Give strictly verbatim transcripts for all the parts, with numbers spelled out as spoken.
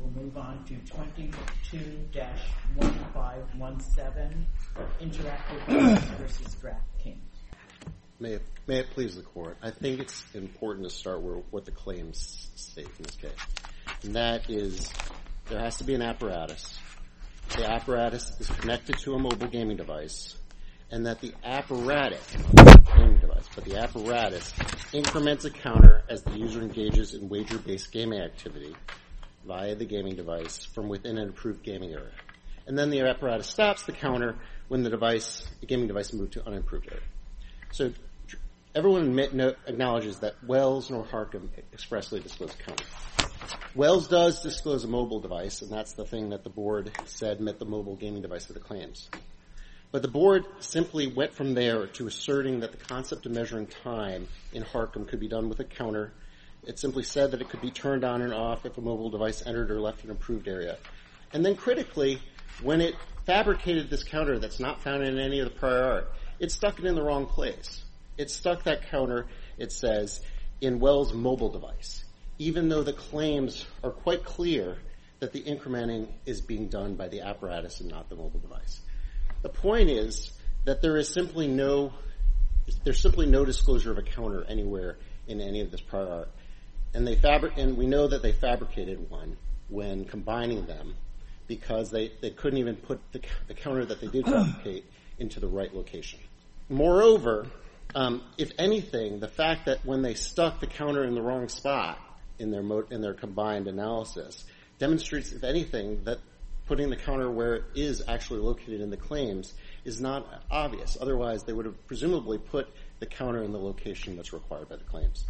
We'll move on to twenty-two dash one five one seven, Interactive Games versus DraftKings. May it, may it please the Court, I think it's important to start with what the claims state in this case. And that is, there has to be an apparatus. The apparatus is connected to a mobile gaming device, and that the apparatus, gaming device, but the apparatus increments a counter as the user engages in wager-based gaming activity via the gaming device from within an approved gaming area. And then the apparatus stops the counter when the device, the gaming device moved to unimproved area. So everyone admit, no, acknowledges that Wells nor Harcum expressly disclose a counter. Wells does disclose a mobile device, and that's the thing that the board said met the mobile gaming device of the claims. But the board simply went from there to asserting that the concept of measuring time in Harcum could be done with a counter. It simply said that it could be turned on and off if a mobile device entered or left an approved area. And then critically, when it fabricated this counter that's not found in any of the prior art, it stuck it in the wrong place. It stuck that counter, it says, in Wells' mobile device, even though the claims are quite clear that the incrementing is being done by the apparatus and not the mobile device. The point is that there is simply no, there's simply no disclosure of a counter anywhere in any of this prior art. And they fabric, and we know that they fabricated one when combining them because they, they couldn't even put the, the counter that they did fabricate into the right location. Moreover, um, if anything, the fact that when they stuck the counter in the wrong spot in their mo- in their combined analysis demonstrates, if anything, that putting the counter where it is actually located in the claims is not obvious. Otherwise, they would have presumably put the counter in the location that's required by the claims.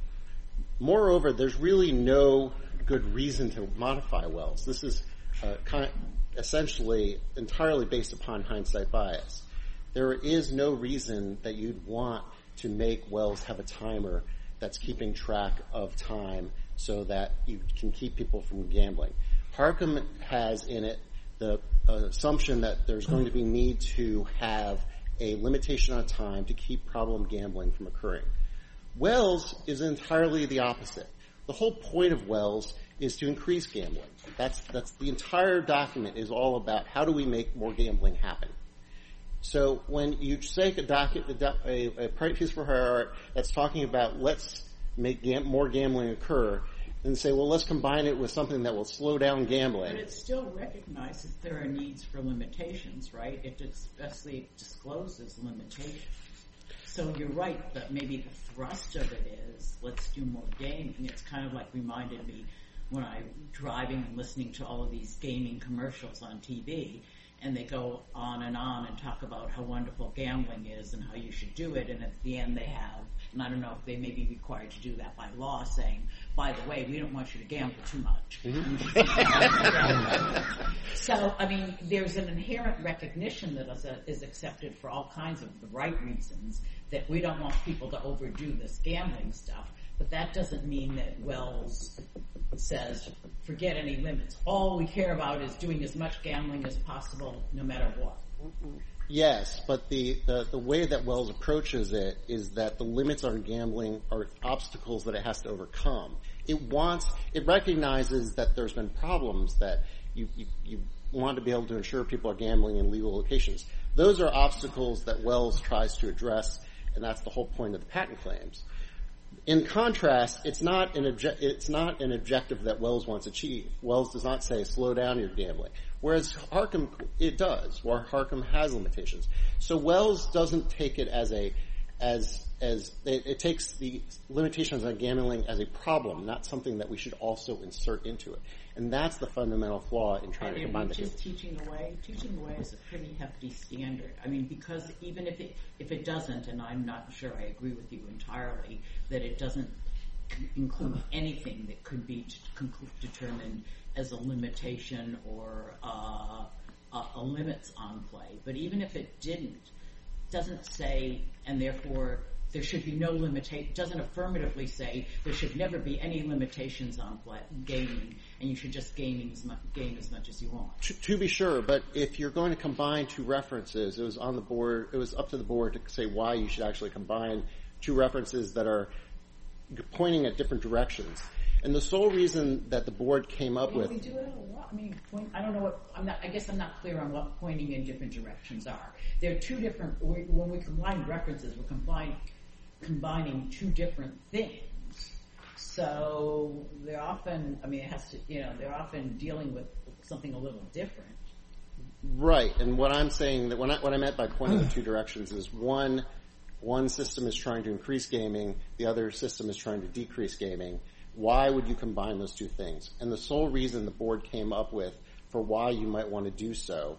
Moreover, there's really no good reason to modify Wells. This is uh, kind of essentially entirely based upon hindsight bias. There is no reason that you'd want to make Wells have a timer that's keeping track of time so that you can keep people from gambling. Harcum has in it the uh, assumption that there's going to be need to have a limitation on time to keep problem gambling from occurring. Wells is entirely the opposite. The whole point of Wells is to increase gambling. That's that's the entire document is all about how do we make more gambling happen. So when you say a docket, a, a piece for prior art that's talking about let's make gam- more gambling occur, and say, well, let's combine it with something that will slow down gambling. But it still recognizes there are needs for limitations, right? It especially discloses limitations. So you're right that maybe the thrust of it is let's do more gaming. It's kind of like reminded me when I'm driving and listening to all of these gaming commercials on T V, and they go on and on and talk about how wonderful gambling is and how you should do it, and at the end they have, and I don't know if they may be required to do that by law, saying, by the way, we don't want you to gamble too much. Mm-hmm. So, I mean, there's an inherent recognition that is, a, is accepted for all kinds of the right reasons that we don't want people to overdo this gambling stuff, but that doesn't mean that Wells says, forget any limits. All we care about is doing as much gambling as possible, no matter what. Yes, but the, the, the way that Wells approaches it is that the limits on gambling are obstacles that it has to overcome. It wants, it recognizes that there's been problems that you, you, you want to be able to ensure people are gambling in legal locations. Those are obstacles that Wells tries to address, and that's the whole point of the patent claims. In contrast, it's not an obje- it's not an objective that Wells wants achieved. Wells does not say slow down your gambling, whereas Harcum it does. Where Harcum has limitations, so Wells doesn't take it as a as as it, it takes the limitations on gambling as a problem, not something that we should also insert into it. And that's the fundamental flaw in trying and to combine the two. Just teaching away, teaching away is a pretty hefty standard. I mean, because even if it if it doesn't, and I'm not sure I agree with you entirely, that it doesn't include anything that could be determined as a limitation or uh, a, a limits on play. But even if it didn't, doesn't say, and therefore there should be no limitation, doesn't affirmatively say there should never be any limitations on play, gaming, and you should just game as, much, game as much as you want. To, to be sure, but if you're going to combine two references, it was on the board, it was up to the board to say why you should actually combine two references that are pointing at different directions. And the sole reason that the board came up well, with... we do it a lot. I mean, point, I don't know what, I'm not, I guess I'm not clear on what pointing in different directions are. There are two different, we, when we combine references, we're combine, combining two different things. So they're often, I mean, it has to, you know, they're often dealing with something a little different. Right, and what I'm saying, that when I, what I meant by pointing in two directions is one, one system is trying to increase gaming, the other system is trying to decrease gaming. Why would you combine those two things? And the sole reason the board came up with for why you might want to do so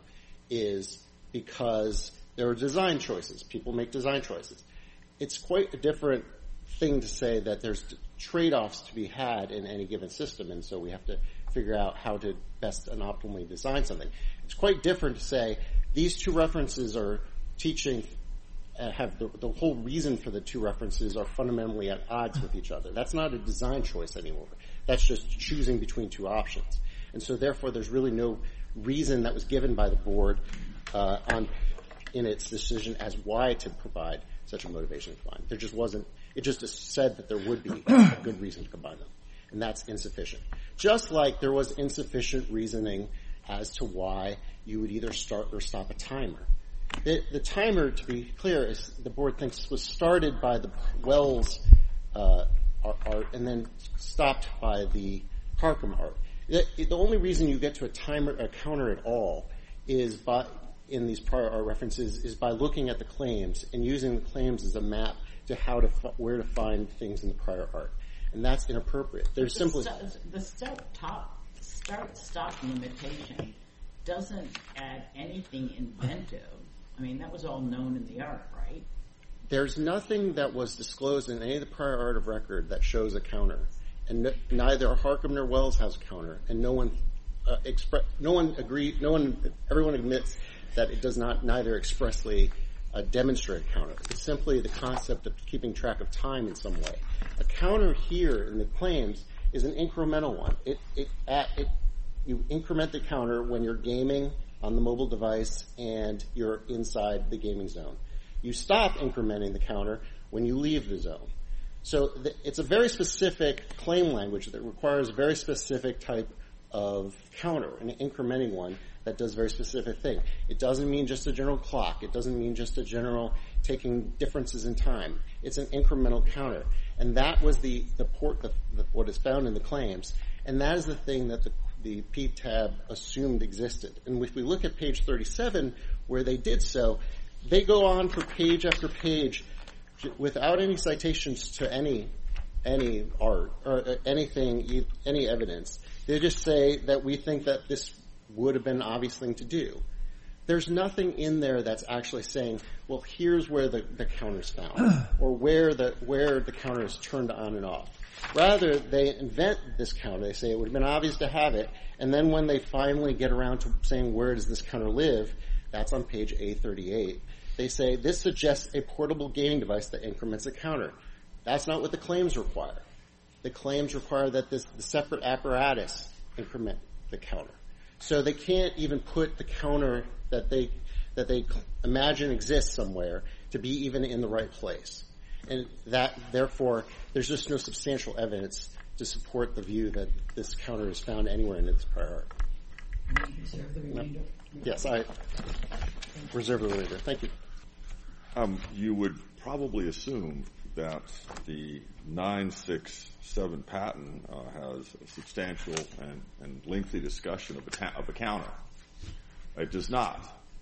is because there are design choices. People make design choices. It's quite a different thing to say that there's trade-offs to be had in any given system, and so we have to figure out how to best and optimally design something. It's quite different to say these two references are teaching, uh, have the, the whole reason for the two references are fundamentally at odds with each other. That's not a design choice anymore. That's just choosing between two options. And so therefore there's really no reason that was given by the board uh, on in its decision as why to provide such a motivation to combine. There just wasn't, it just said that there would be a good reason to combine them. And that's insufficient. Just like there was insufficient reasoning as to why you would either start or stop a timer. The, the timer, to be clear, is the board thinks was started by the Wells uh, art and then stopped by the Harcum art. The, the only reason you get to a timer, a counter at all, is by in these prior art references is by looking at the claims and using the claims as a map to how to where to find things in the prior art. And that's inappropriate. There's the simply st- the start top start stop limitation doesn't add anything inventive. I mean, that was all known in the art, right? There's nothing that was disclosed in any of the prior art of record that shows a counter, and n- neither Harcum nor Wells has a counter, and no one uh, expre- no one agreed. No one, everyone admits that it does not neither expressly uh, demonstrate a counter. It's simply the concept of keeping track of time in some way. A counter here in the claims is an incremental one. It, it, at, it, you increment the counter when you're gaming on the mobile device and you're inside the gaming zone. You stop incrementing the counter when you leave the zone. So th- it's a very specific claim language that requires a very specific type of counter, an incrementing one that does a very specific thing. It doesn't mean just a general clock. It doesn't mean just a general taking differences in time. It's an incremental counter. And that was the, the port, the, the, what is found in the claims. And that is the thing that the, the P T A B assumed existed. And if we look at page thirty-seven, where they did so, they go on for page after page without any citations to any any art or anything, any evidence. They just say that we think that this would have been an obvious thing to do. There's nothing in there that's actually saying, well, here's where the, the counter's found, or where the where the counter is turned on and off. Rather, they invent this counter. They say it would have been obvious to have it, and then when they finally get around to saying where does this counter live, that's on page A thirty-eight. They say this suggests a portable gaming device that increments a counter. That's not what the claims require. The claims require that this the separate apparatus increment the counter. So they can't even put the counter that they that they imagine exists somewhere to be even in the right place. And that, therefore, there's just no substantial evidence to support the view that this counter is found anywhere in its prior art. Reserve the remainder. Yes, I reserve the remainder. Thank you. Um, you would probably assume that the nine six seven patent uh, has a substantial and, and lengthy discussion of a, ta- of a counter. It does not.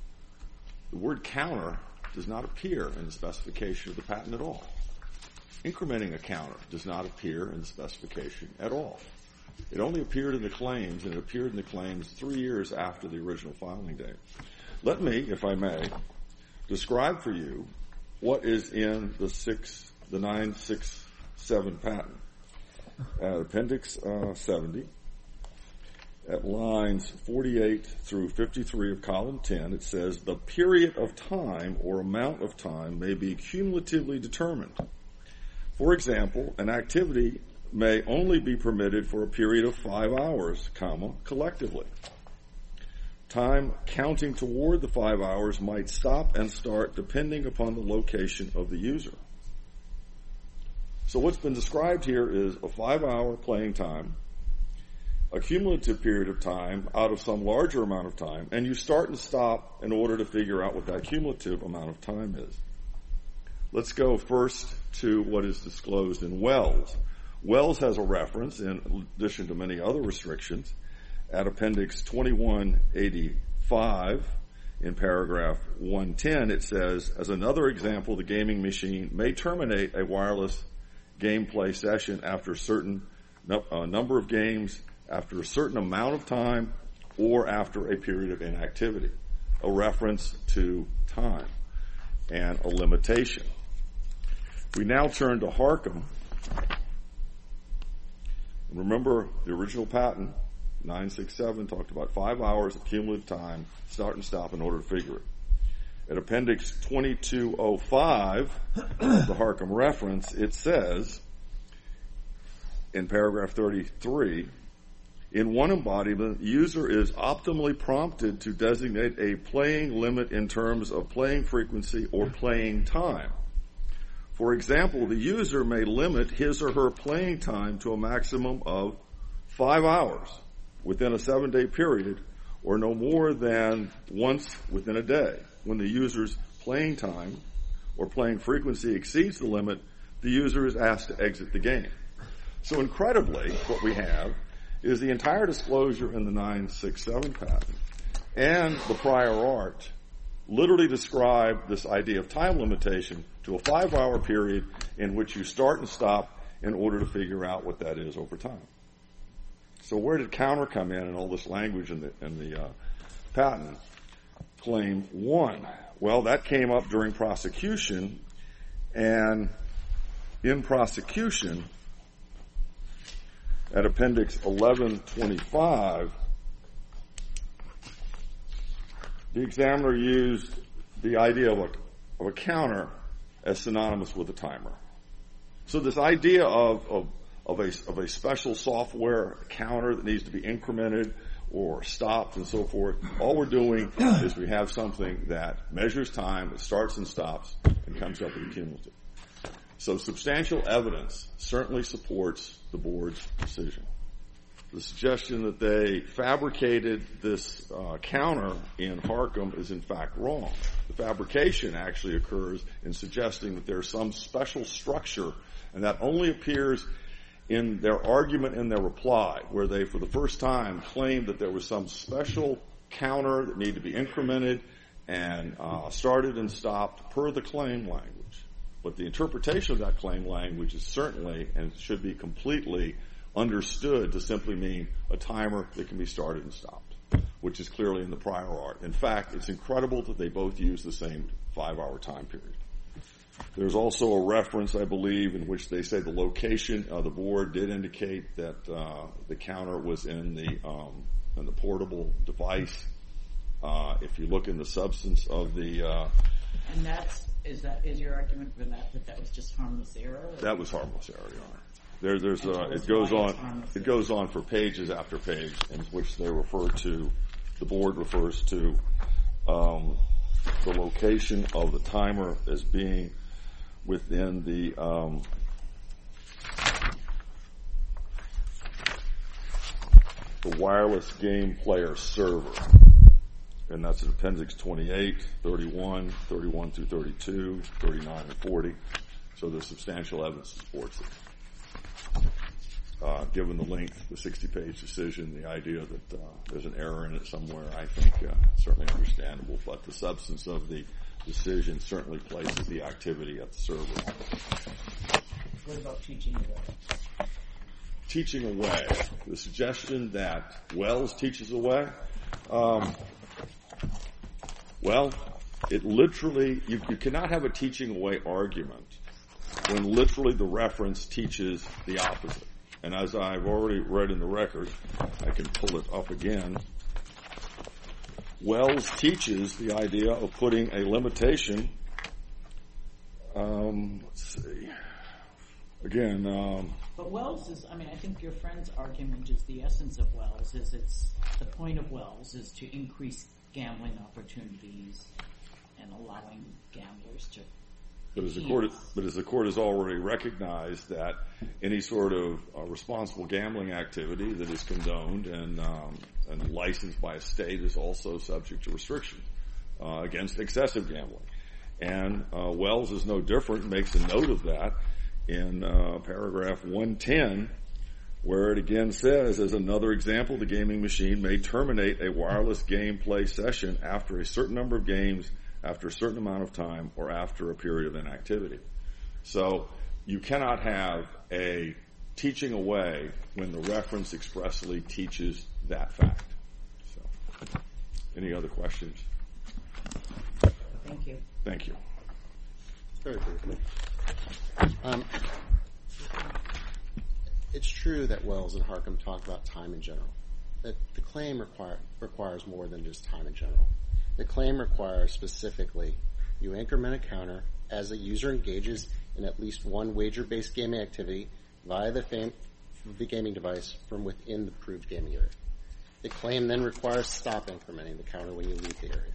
The word counter does not appear in the specification of the patent at all. Incrementing a counter does not appear in the specification at all. It only appeared in the claims, and it appeared in the claims three years after the original filing date. Let me, if I may, describe for you what is in the six, the nine six seven patent. At Appendix uh, seventy, at lines forty-eight through fifty-three of column ten, it says, the period of time or amount of time may be cumulatively determined. For example, an activity may only be permitted for a period of five hours, comma, collectively. Time counting toward the five hours might stop and start depending upon the location of the user. So what's been described here is a five-hour playing time, a cumulative period of time out of some larger amount of time, and you start and stop in order to figure out what that cumulative amount of time is. Let's go first to what is disclosed in Wells. Wells has a reference, in addition to many other restrictions, at Appendix twenty-one eighty-five, in paragraph one ten, it says, as another example, the gaming machine may terminate a wireless gameplay session after a certain no, uh, number of games, after a certain amount of time, or after a period of inactivity. A reference to time and a limitation. We now turn to Harcum. Remember, the original patent, nine six seven, talked about five hours of cumulative time, start and stop, in order to figure it. At Appendix twenty-two oh five, the Harcum reference, it says, in paragraph thirty-three, in one embodiment, the user is optimally prompted to designate a playing limit in terms of playing frequency or playing time. For example, the user may limit his or her playing time to a maximum of five hours within a seven-day period, or no more than once within a day. When the user's playing time or playing frequency exceeds the limit, the user is asked to exit the game. So incredibly, what we have is the entire disclosure in the nine six seven patent and the prior art literally describe this idea of time limitation to a five-hour period in which you start and stop in order to figure out what that is over time. So where did counter come in and all this language in the, in the uh, patent? Claim one. Well, that came up during prosecution, and in prosecution, at Appendix eleven twenty-five, the examiner used the idea of a, of a counter as synonymous with a timer. So this idea of, of, of, a, of a special software counter that needs to be incremented or stopped and so forth, all we're doing is we have something that measures time, that starts and stops, and comes up with a cumulative. So substantial evidence certainly supports the board's decision. The suggestion that they fabricated this uh, counter in Harcum is in fact wrong. The fabrication actually occurs in suggesting that there's some special structure, and that only appears in their argument in their reply, where they for the first time claimed that there was some special counter that needed to be incremented and uh, started and stopped per the claim language. But the interpretation of that claim language is certainly and should be completely understood to simply mean a timer that can be started and stopped, which is clearly in the prior art. In fact, it's incredible that they both use the same five-hour time period. There's also a reference, I believe, in which they say the location of the board did indicate that uh, the counter was in the um, in the portable device. Uh, if you look in the substance of the uh, and that's is that is your argument for that that that was just harmless error? Or? That was harmless error, Your Honor. There, there's uh, it goes on it goes on for pages after page in which they refer to the board refers to um, the location of the timer as being within the um, the wireless game player server, and that's in Appendix twenty-eight, thirty-one, thirty-one through thirty-two, thirty-nine, and forty. So there's substantial evidence that supports it. Uh, given the length, the sixty-page decision, the idea that uh, there's an error in it somewhere, I think uh, certainly understandable. But the substance of the decision certainly places the activity at the server. What about teaching away? Teaching away. The suggestion that Wells teaches away. Um, well, it literally, you, you cannot have a teaching away argument when literally the reference teaches the opposite. And as I've already read in the record, I can pull it up again. Wells teaches the idea of putting a limitation. Um, let's see. Again. Um, but Wells is, I mean, I think your friend's argument is the essence of Wells, is it's, the point of Wells is to increase gambling opportunities and allowing gamblers to But as the court, but as the court has already recognized that any sort of uh, responsible gambling activity that is condoned and um, and licensed by a state is also subject to restrictions uh, against excessive gambling. And uh, Wells is no different, makes a note of that in uh, paragraph one ten, where it again says, as another example, the gaming machine may terminate a wireless gameplay session after a certain number of games, after a certain amount of time, or after a period of inactivity. So you cannot have a teaching away when the reference expressly teaches that fact. So, any other questions? Thank you. Thank you. Very briefly. Um, it's true that Wells and Harcum talk about time in general. That the claim require, requires more than just time in general. The claim requires specifically you increment a counter as a user engages in at least one wager-based gaming activity via the, fam- the gaming device from within the approved gaming area. The claim then requires stop incrementing the counter when you leave the area.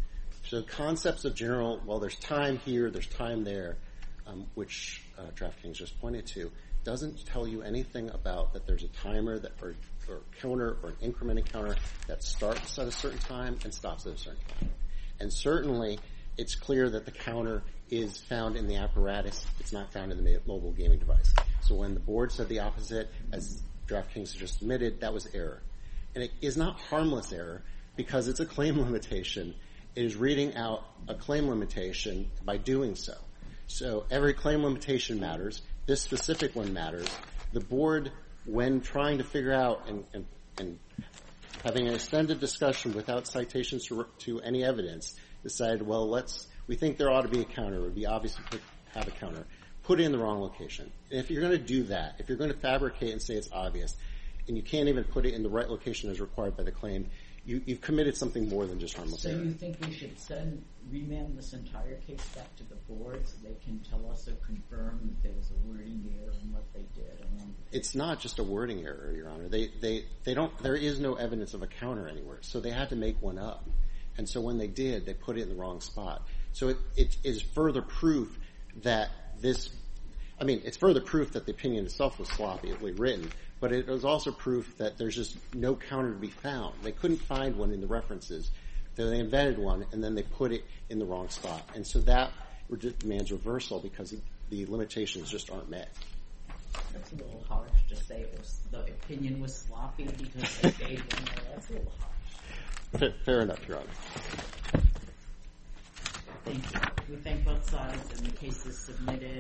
So concepts of general, well, there's time here, there's time there, um, which uh, DraftKings just pointed to, doesn't tell you anything about that there's a timer that, or, or counter or an incrementing counter that starts at a certain time and stops at a certain time. And certainly, it's clear that the counter is found in the apparatus. It's not found in the mobile gaming device. So when the board said the opposite, as DraftKings just admitted, that was error. And it is not harmless error because it's a claim limitation. It is reading out a claim limitation by doing so. So every claim limitation matters. This specific one matters. The board, when trying to figure out and, and, and having an extended discussion without citations to, to any evidence, decided, well, let's, we think there ought to be a counter. It would be obvious to have a counter. Put it in the wrong location. And if you're going to do that, if you're going to fabricate and say it's obvious, and you can't even put it in the right location as required by the claim, you, you've committed something more than just harmless So error. you think we should send, remand this entire case back to the board so they can tell us or confirm that there was a wording error in what they did? And It's not just a wording error, Your Honor. They, they, they don't, there is no evidence of a counter anywhere, so they had to make one up. And so when they did, they put it in the wrong spot. So it, it is further proof that this, I mean, it's further proof that the opinion itself was sloppily written, but it was also proof that there's just no counter to be found. They couldn't find one in the references. So they invented one, and then they put it in the wrong spot. And so that demands reversal because the limitations just aren't met. That's a little harsh to say it was, the opinion was sloppy because they gave one. That's a little harsh. Fair, fair enough, Your Honor. Thank you. We thank both sides, and the case is submitted.